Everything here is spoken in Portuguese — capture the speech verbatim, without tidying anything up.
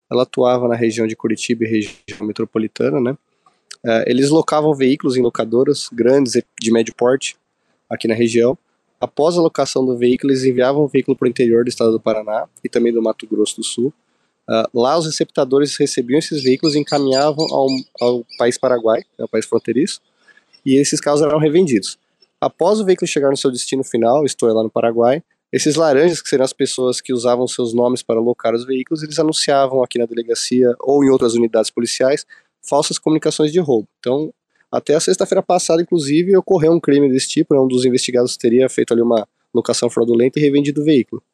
ela atuava na região de Curitiba e região metropolitana, né? Uh, eles locavam veículos em locadoras grandes e de médio porte aqui na região. Após a locação do veículo, eles enviavam o veículo para o interior do estado do Paraná e também do Mato Grosso do Sul. Uh, lá os receptadores recebiam esses veículos e encaminhavam ao, ao país Paraguai, é o país fronteiriço, e esses carros eram revendidos. Após o veículo chegar no seu destino final, isto é, lá no Paraguai, esses laranjas, que seriam as pessoas que usavam seus nomes para locar os veículos, eles anunciavam aqui na delegacia ou em outras unidades policiais falsas comunicações de roubo. Então, até a sexta-feira passada, inclusive, ocorreu um crime desse tipo, né? Um dos investigados teria feito ali uma locação fraudulenta e revendido o veículo.